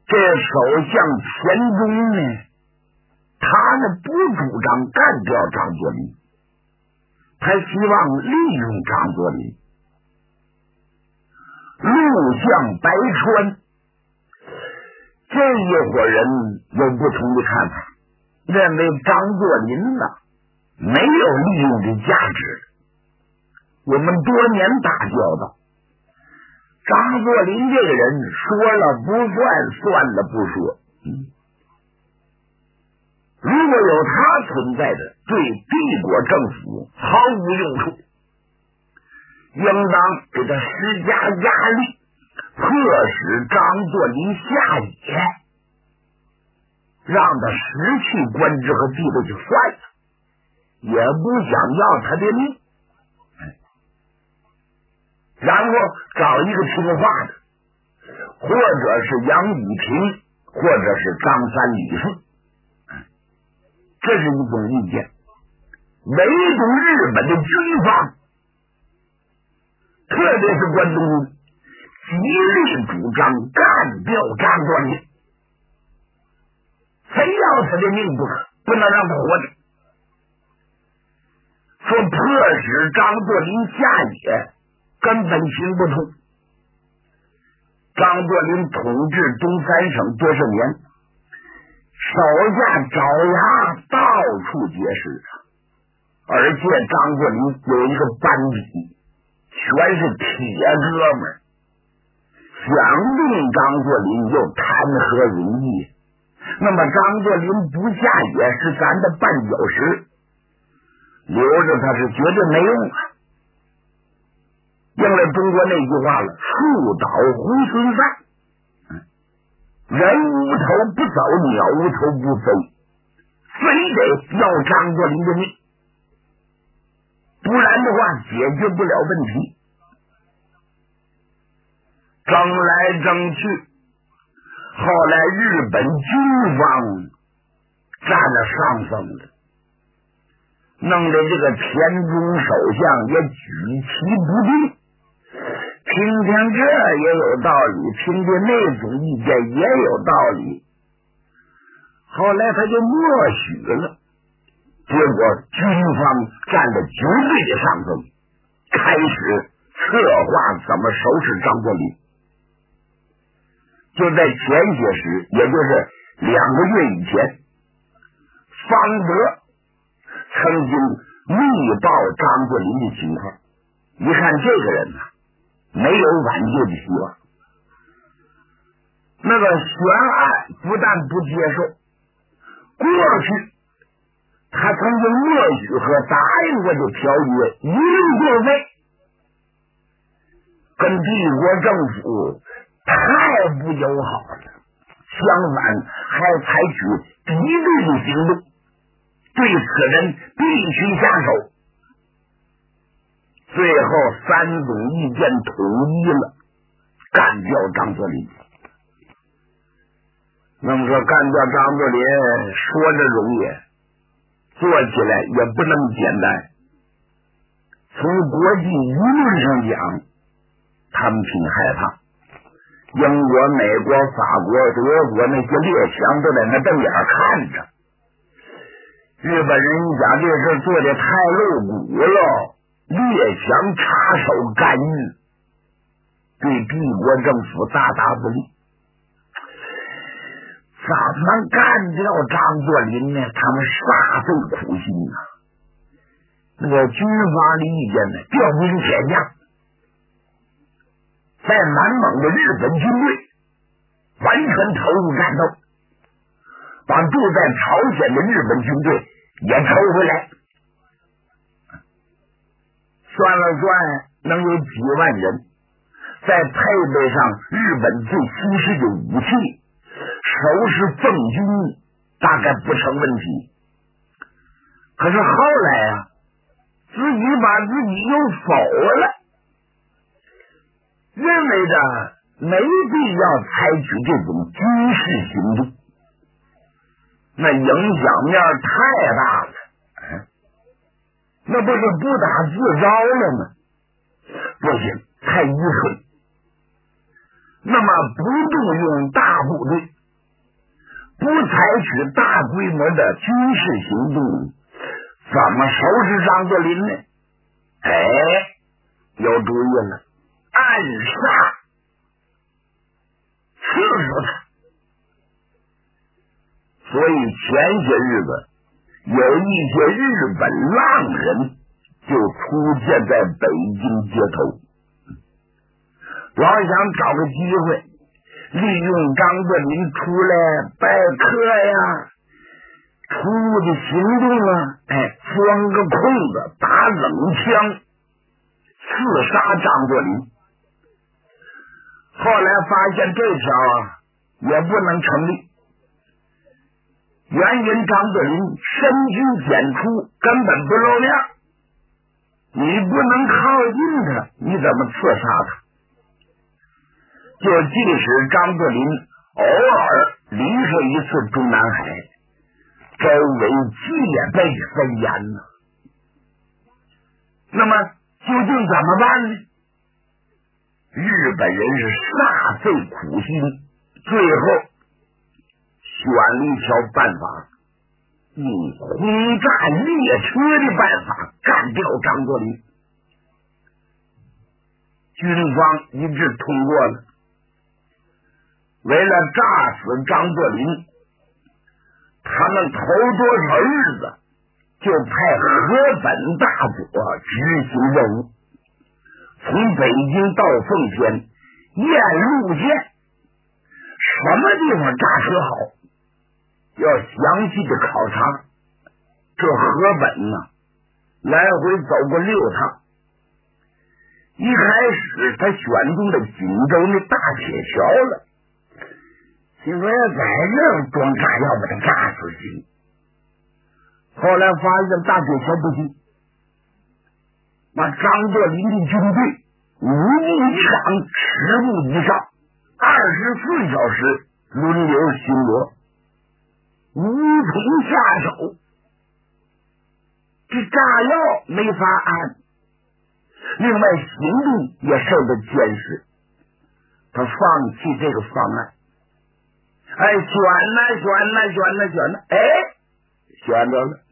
这首相田中呢，他呢不主张干掉张作霖，他希望利用张作霖。陆相白川这一伙人有不同的看法，认为张作霖呢没有利用的价值。我们多年打交道，张作霖这个人说了不算，算了不说。如果有他存在的，对帝国政府毫无用处，应当给他施加压力，迫使张作霖下野，让他失去官职和地位就算了，也不想要他的命。然后找一个听话的，或者是杨宇平，或者是张三李四，这是一种意见。唯独日本的军方，特别是关东军，极力主张干掉张作霖，非要他的命不可，不能让他活着。说迫使张作霖下野根本行不通。张作霖统治东三省多少年，手下爪牙到处皆是，而且张作霖有一个班底，全是铁哥们儿，想动张作霖又谈何容易？那么张作霖不下野是咱的绊脚石，留着他是绝对没用啊。应了中国那句话了，树倒猢狲散，人无头不走，鸟无头不飞，非得要张作霖的命，不然的话解决不了问题。争来争去，后来日本军方占了上风了，弄得这个田中首相也举棋不定。听听这也有道理，听听那种意见也有道理，后来他就默许了，结果军方占了绝对的上风，开始策划怎么收拾张作霖。就在前些时，也就是2个月以前，方德曾经密报张作霖的情况，一看这个人没有挽救的希望。那个悬案不但不接受，过去他曾经默许和答应过的条约一律作废，跟帝国政府太不友好了，相反还采取敌对的行动，对此人必须下手。最后3种意见统一了，干掉张作霖。那么说干掉张作霖说着容易，做起来也不那么简单。从国际舆论上讲，他们挺害怕，英国、美国、法国、德国那些列强都在那瞪眼看着。日本人一讲这事做的太露骨了，列强插手干预，对帝国政府大大不利。怎么干掉张作霖呢？他们煞费苦心啊！那个军方的意见呢，调兵遣将，在满蒙的日本军队完全投入战斗，把住在朝鲜的日本军队也抽回来。算了算，能有几万人，再配备上日本最新式的武器，收拾奉军大概不成问题。可是后来啊，自己把自己又否了，认为着没必要采取这种军事行动，那影响面太大了。那不是不打自招了吗？不行，太愚蠢。那么不动用大部队， 不采取大规模的军事行动，怎么收拾张作霖呢？有主意了，暗杀，刺死他。所以前些日子有一些日本浪人就出现在北京街头，老想找个机会利用张作霖出来拜客呀，出入的行动啊，钻个空子打冷枪刺杀张作霖。后来发现这条也不能成立，原因张作霖身居简出，根本不露面，你不能靠近他，你怎么刺杀他？就即使张作霖偶尔离开一次中南海，周围戒备森严呢。那么究竟怎么办呢？日本人是煞费苦心，最后选了一条办法，用轰炸列车的办法干掉张作霖。军方一致通过了。为了炸死张作霖，他们头多少日子就派河本大佐执行任务，从北京到奉天沿路线，什么地方炸车好，要详细的考察。这河本呢，来回走过6趟。一开始他选中了锦州那大铁桥了，心说要在这儿装炸药把他炸死行。后来发现大铁桥不行，把张作霖的军队5步以上10步以上24小时轮流巡逻，无从下手。这炸药没法安，另外行动也受到监视，他放弃这个方案。选着了。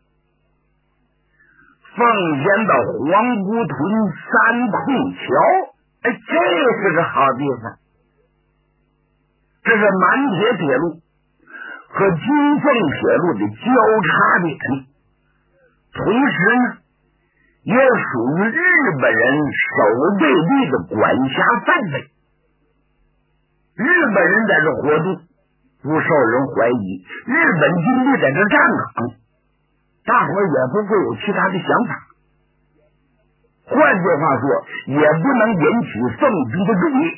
奉天的黄姑屯3控桥，这是个好地方。这是满铁铁路和京凤铁路的交叉点，同时呢，也属于日本人守备队的管辖范围。日本人在这活动不受人怀疑，日本军队在这站岗，大伙也不会有其他的想法。换句话说，也不能引起奉军的注意。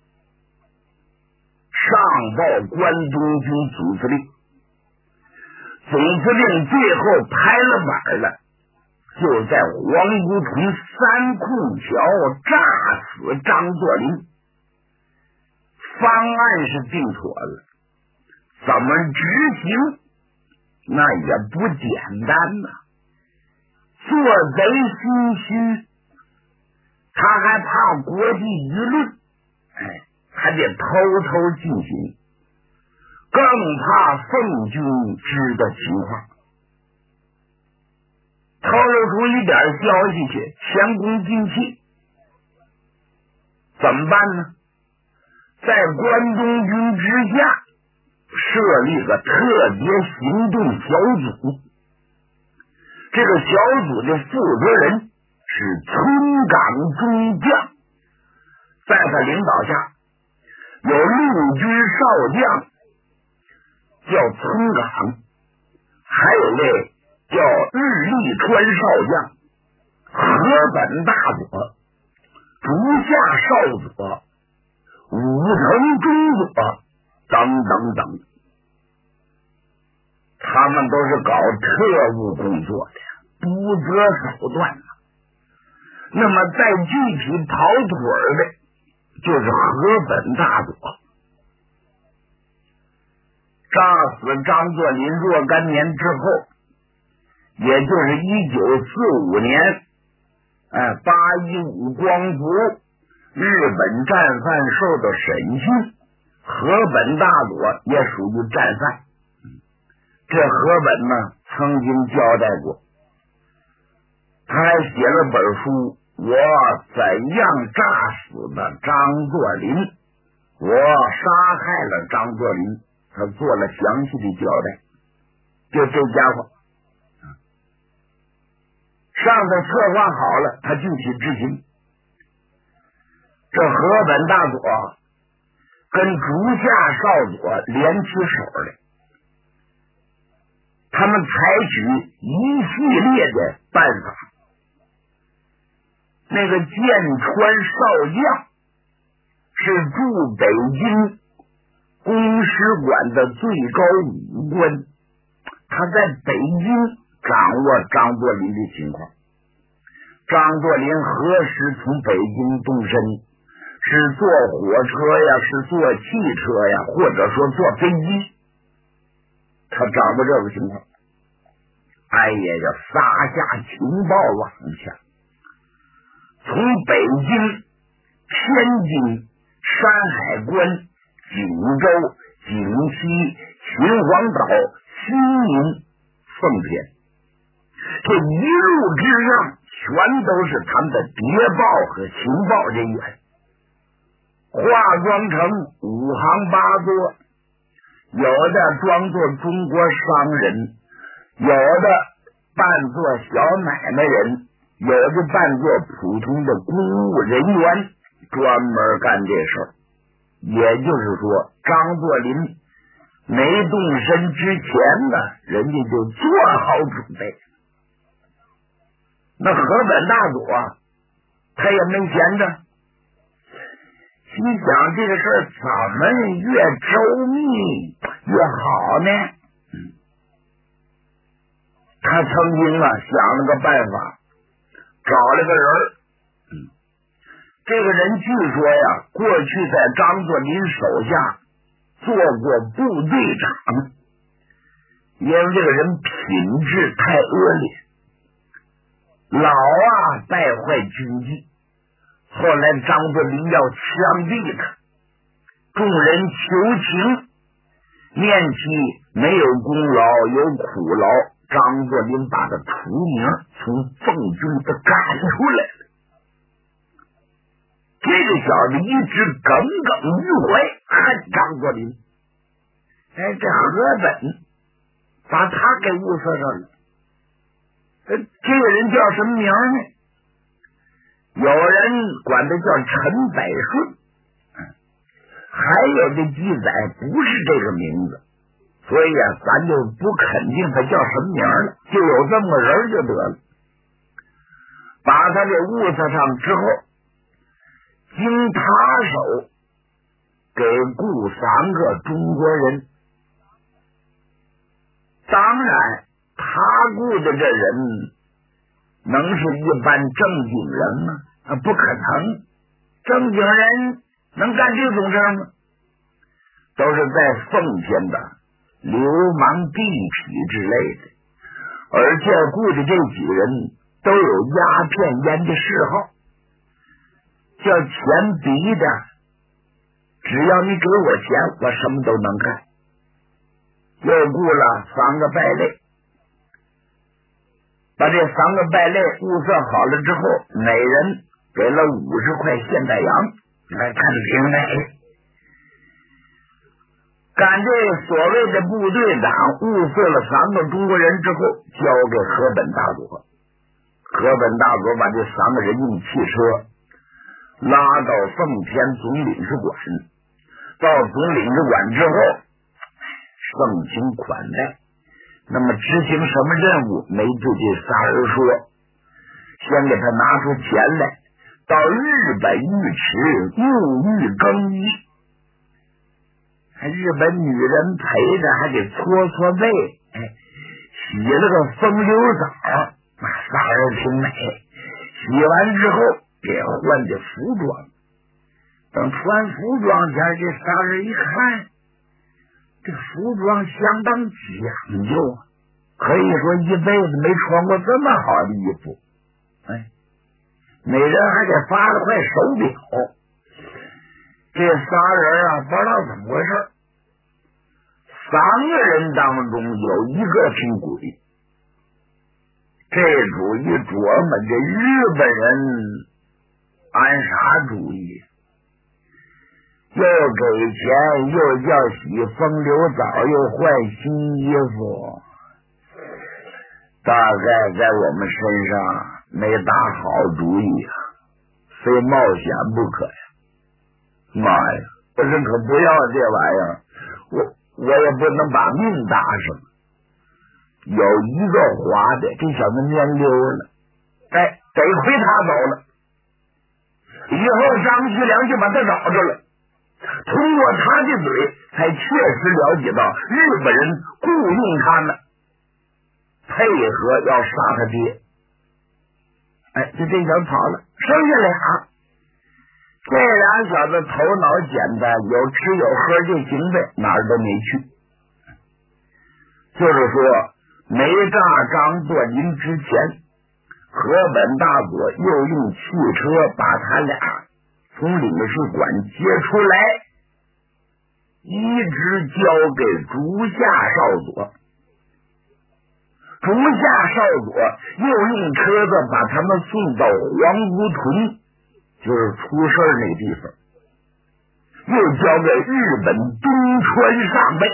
上报关东军总司令，总司令最后拍了板了，就在黄姑屯3控桥炸死张作霖。方案是定妥了，怎么执行那也不简单呐。做贼心虚，他还怕国际舆论，还得偷偷进行，更怕奉军知道情况，透露出一点消息去，前功尽弃。怎么办呢？在关东军之下设立个特别行动小组，这个小组的负责人是村岗中将，在他领导下有陆军少将叫村岗，还有位叫日立川少将、河本大佐、竹下少佐、武藤中佐等等等，他们都是搞特务工作的，不择手段。那么在具体跑腿的就是河本大佐。炸死张作霖若干年之后，也就是1945年815光复，日本战犯受到审讯，河本大佐也属于战犯。 这河本呢曾经交代过，他还写了本书，我怎样炸死的张作霖，我杀害了张作霖，他做了详细的交代。就这家伙上头策划好了，他具体执行。这河本大佐跟竹下少佐联起手来，他们采取一系列的办法。那个剑川少将是驻北京公使馆的最高武官，他在北京掌握张作霖的情况。张作霖何时从北京动身，是坐火车呀，是坐汽车呀，或者说坐飞机，他掌握这个情况。哎呀呀，撒下情报网下，从北京、天津、山海关、锦州、锦西、秦皇岛、西宁、奉天，这一路之上全都是他们的谍报和情报人员，化妆成五行八作，有的装作中国商人，有的扮作小买卖人，有的扮作普通的公务人员，专门干这事儿。也就是说，张作霖没动身之前呢，人家就做好准备。那河本大佐他也没闲着，心想这个事儿怎么越周密越好呢？他曾经想了个办法，找了个人。这个人据说呀，过去在张作霖手下做过部队长，因为这个人品质太恶劣，老败坏军纪。后来张作霖要枪毙他，众人求情，念其没有功劳有苦劳，张作霖把他除名，从奉军的赶出来了。这个小子一直耿耿于怀，恨张作霖。哎，这河本把他给物色上了。这个人叫什么名呢？有人管他叫陈百顺，还有的记载不是这个名字，所以咱就不肯定他叫什么名了，就有这么个人就得了。把他给物色上之后，经他手给雇3个中国人。当然他雇的这人能是一般正经人吗？不可能，正经人能干这种事吗？都是在奉天的流氓地痞之类的，而且雇的这几个人都有鸦片烟的嗜好，叫钱逼的，只要你给我钱，我什么都能干。又雇了3个败类，把这3个败类物色好了之后，每人给了50块现代洋，来看平美。干这所谓的部队长物色了3个中国人之后，交给河本大佐。河本大佐把这3个人用汽车拉到奉天总领事馆，到总领事馆之后盛情款待。那么执行什么任务没对这仨人说，先给他拿出钱来，到日本浴池沐浴更衣，日本女人陪着还得搓搓背，洗了个风流澡，仨人挺美。洗完之后给换的服装，等穿服装前，这仨人一看，这服装相当讲究，可以说一辈子没穿过这么好的衣服。每人还给发了块手表。这仨人不知道怎么回事， 3个人当中有一个挺鬼。这主意琢磨，这日本人安啥主意？又给钱，又叫洗风流澡，又换新衣服，大概在我们身上没打好主意啊，非冒险不可呀！妈呀，我这可不要这玩意儿，我也不能把命搭上。有一个滑的，这小子蔫溜了，得亏他走了。以后张学良就把他找着了，通过他的嘴，才确实了解到日本人雇佣他们，配合要杀他爹。就这小子跑了，剩下俩。这俩小子头脑简单，有吃有喝就行呗，哪儿都没去。就是说，没炸张作霖之前，河本大佐又用汽车把他俩从领事馆接出来，一直交给竹下少佐。竹下少佐又用车子把他们送到黄姑屯，就是出事那地方，又交给日本东川上尉。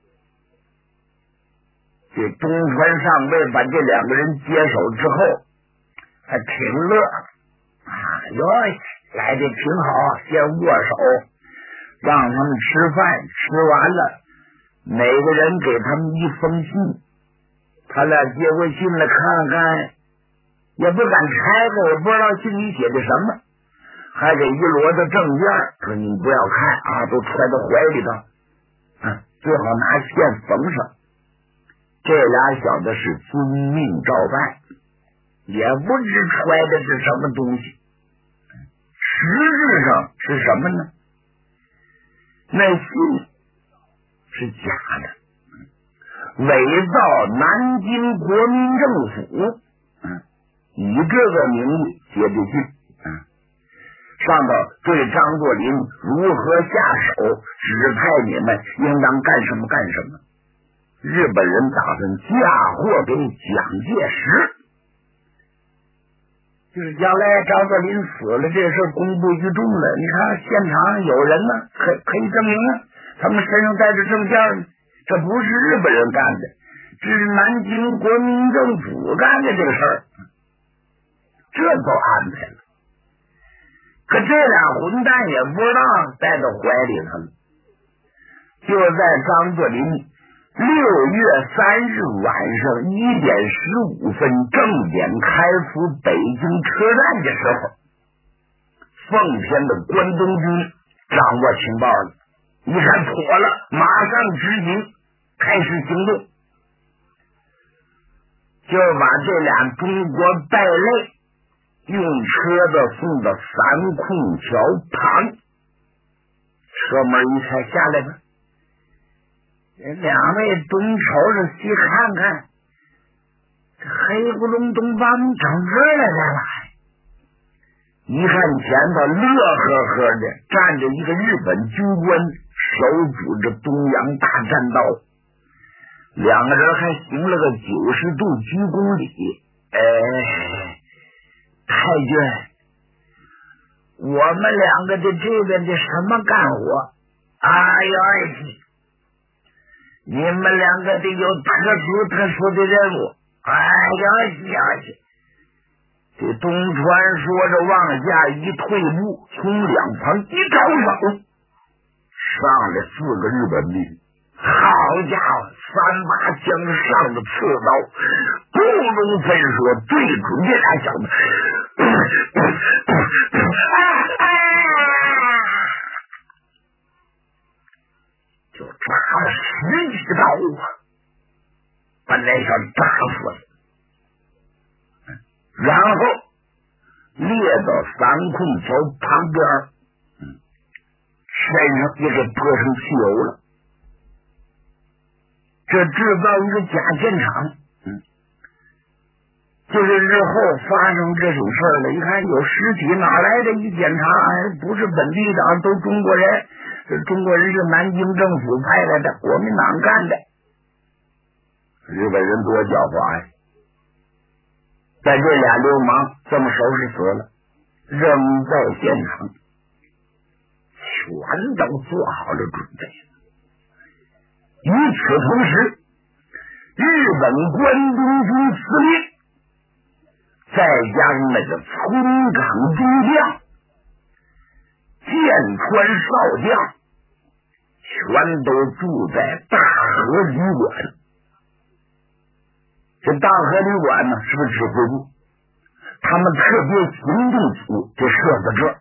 这东川上尉把这两个人接手之后，还挺乐哟，来的挺好，先握手，让他们吃饭，吃完了，每个人给他们一封信，他俩接过信来看看，也不敢拆开，我不知道信里写的什么，还给一摞的证件，说你不要看啊，都揣到怀里头，最好拿线缝上。这俩小子是遵命照办，也不知揣的是什么东西，实质上是什么呢？那信是假的，伪造南京国民政府，以这个名义写的信，上头对张作霖如何下手，指派你们应当干什么干什么。日本人打算嫁祸给蒋介石，就是将来张作霖死了，这事公布于众了。你看现场有人呢，可以证明啊，他们身上带着证件，这不是日本人干的，这是南京国民政府干的这个事儿，这都安排了。可这俩混蛋也不知道带到怀里头了。就在张作霖6月3日晚上1点15分正点开赴北京车站的时候，奉天的关东军掌握情报了，一看妥了，马上执行，开始行动，就把这俩中国败类用车子送到三空桥旁，车门一开，下来吧。两位东瞅着西看看，这黑咕隆咚把我们整这儿来了。一看前头乐呵呵的站着一个日本军官，手拄着东洋大战刀，两个人还行了个90度鞠躬礼。太君，我们两个的这边的什么干活？哎呦，你们两个得有特殊的任务。哎呀，这东川说着往下一退步，从两旁一招手，上来4个日本兵，好家伙，3把枪上的刺刀，不容分说，对准这俩小子，就扎了10几刀啊，把那小子扎死了。然后列到三空桥旁边，身上也给泼成汽油了。这制造一个假现场，就是日后发生这种事了，一看有尸体哪来的，一检查，不是本地长，都中国人， 这中国人是南京政府派来的，国民党干的。日本人多狡猾呀！在这俩流氓这么收拾死了，扔在现场，全都做好了准备。与此同时，日本关东军司令再加上那个村岗中将、剑川少将，全都住在大和旅馆。这大和旅馆呢，是个指挥部，他们特别行动组就设在这儿。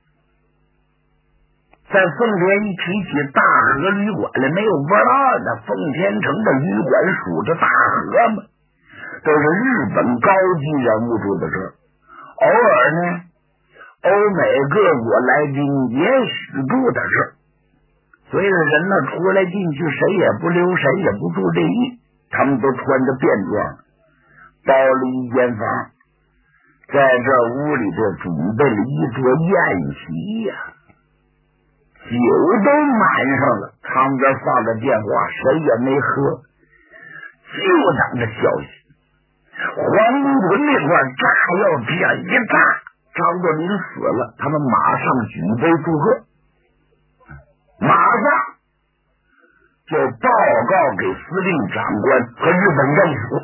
在奉天一提起大和旅馆了，没有不知道的。奉天城的旅馆属着大和嘛，都是日本高级人物住在这儿。偶尔呢，欧美各国来宾也许住在这儿。所以人呢，出来进去谁也不留，谁也不住这意。他们都穿着便装，包了一间房，在这屋里头准备了一桌宴席呀。酒都满上了，旁边放着电话，谁也没喝，就等着消息。黄姑屯那块炸药片一炸，张作霖死了，他们马上举杯祝贺，马上就报告给司令长官和日本政府。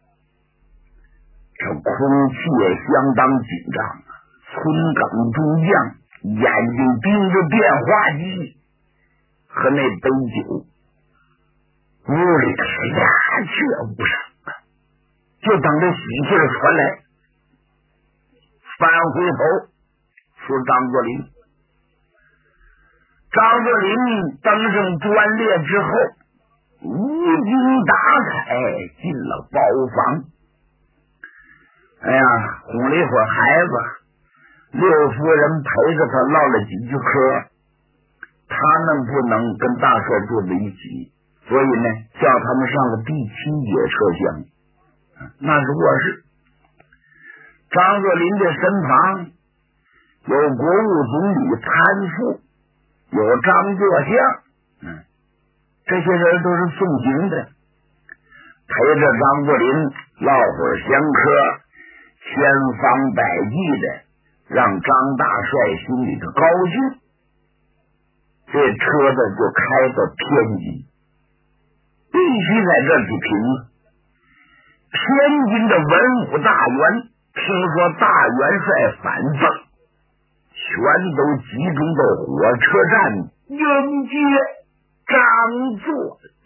这空气也相当紧张啊！村岗中将眼睛盯着电话机和那杯酒，屋里是鸦雀无声，就等着喜讯传来。翻回头说张作霖，张作霖登上专列之后，无精打采进了包房。哎呀，哄了一会儿孩子，六夫人陪着他唠了几句嗑。他们不能跟大帅住在一起，所以呢，叫他们上了第7节车厢，那是卧室。张作霖的身旁有国务总理潘复，有张作相，这些人都是送行的，陪着张作霖唠会儿闲嗑，千方百计的让张大帅心里头高兴。这车子就开到天津，必须在这儿去评了。天津的文武大员听说大元帅反正，全都集中到火车站迎接张作